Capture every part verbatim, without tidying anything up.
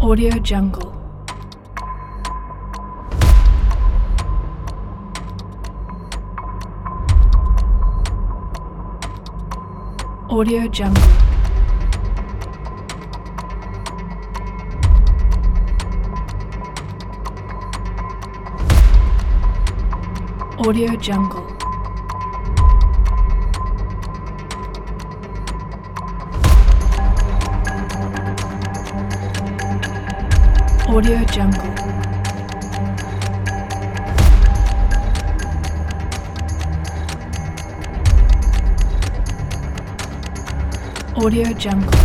Audio Jungle. Audio Jungle. Audio Jungle. Audio Jungle. Audio Jungle.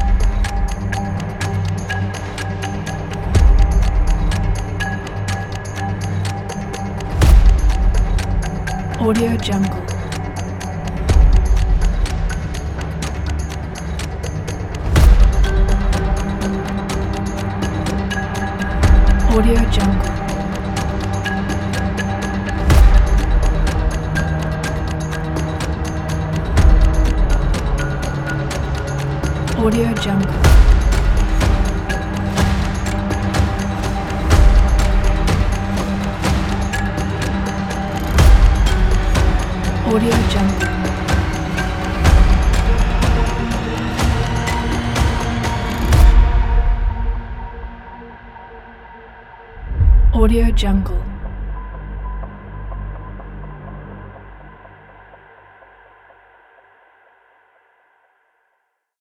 Audio Jungle. Audio Jungle. Audio Jungle. Audio Jungle. Audio Jungle.